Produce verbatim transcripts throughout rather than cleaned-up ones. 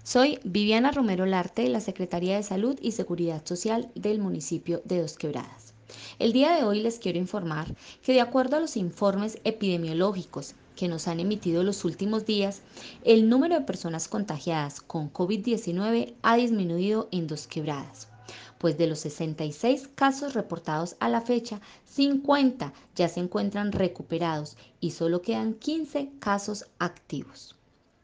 Soy Viviana Romero Larte de la Secretaría de Salud y Seguridad Social del municipio de Dos Quebradas. El día de hoy les quiero informar que de acuerdo a los informes epidemiológicos que nos han emitido los últimos días, el número de personas contagiadas con COVID diecinueve ha disminuido en Dos Quebradas, pues de los sesenta y seis casos reportados a la fecha, cincuenta ya se encuentran recuperados y solo quedan quince casos activos.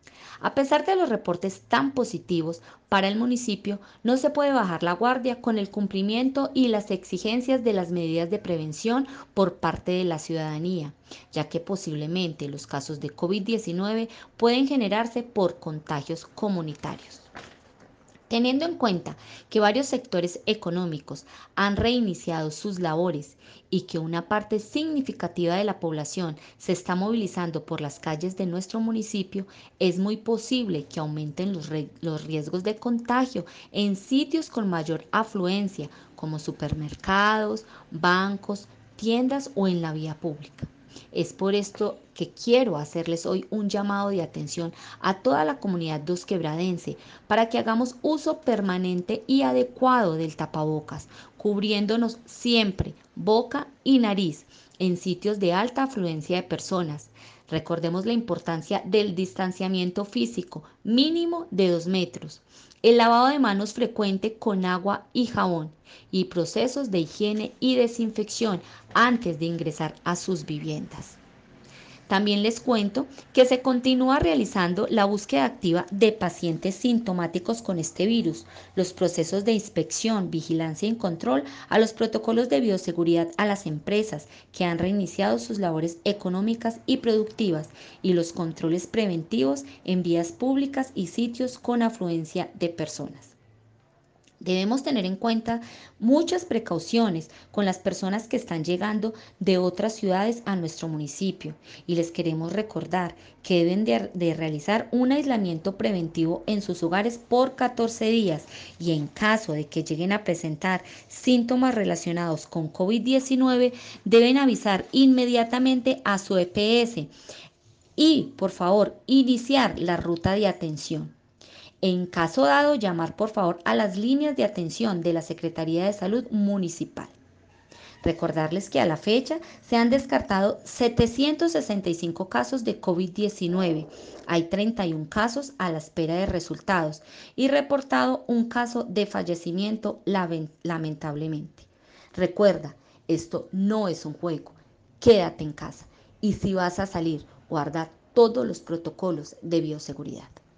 A pesar de los reportes tan positivos para el municipio, no se puede bajar la guardia con el cumplimiento y las exigencias de las medidas de prevención por parte de la ciudadanía, ya que posiblemente los casos de COVID diecinueve pueden generarse por contagios comunitarios. Teniendo en cuenta que varios sectores económicos han reiniciado sus labores y que una parte significativa de la población se está movilizando por las calles de nuestro municipio, es muy posible que aumenten los, los riesgos de contagio en sitios con mayor afluencia, como supermercados, bancos, tiendas o en la vía pública. Es por esto que quiero hacerles hoy un llamado de atención a toda la comunidad dosquebradense para que hagamos uso permanente y adecuado del tapabocas, cubriéndonos siempre boca y nariz en sitios de alta afluencia de personas. Recordemos la importancia del distanciamiento físico mínimo de dos metros, el lavado de manos frecuente con agua y jabón y procesos de higiene y desinfección antes de ingresar a sus viviendas. También les cuento que se continúa realizando la búsqueda activa de pacientes sintomáticos con este virus, los procesos de inspección, vigilancia y control a los protocolos de bioseguridad a las empresas que han reiniciado sus labores económicas y productivas y los controles preventivos en vías públicas y sitios con afluencia de personas. Debemos tener en cuenta muchas precauciones con las personas que están llegando de otras ciudades a nuestro municipio y les queremos recordar que deben de, de realizar un aislamiento preventivo en sus hogares por catorce días y en caso de que lleguen a presentar síntomas relacionados con COVID diecinueve deben avisar inmediatamente a su E P S y, por favor, iniciar la ruta de atención. En caso dado, llamar por favor a las líneas de atención de la Secretaría de Salud Municipal. Recordarles que a la fecha se han descartado setecientos sesenta y cinco casos de COVID diecinueve. Hay treinta y uno casos a la espera de resultados y reportado un caso de fallecimiento lamentablemente. Recuerda, esto no es un juego. Quédate en casa y si vas a salir, guarda todos los protocolos de bioseguridad.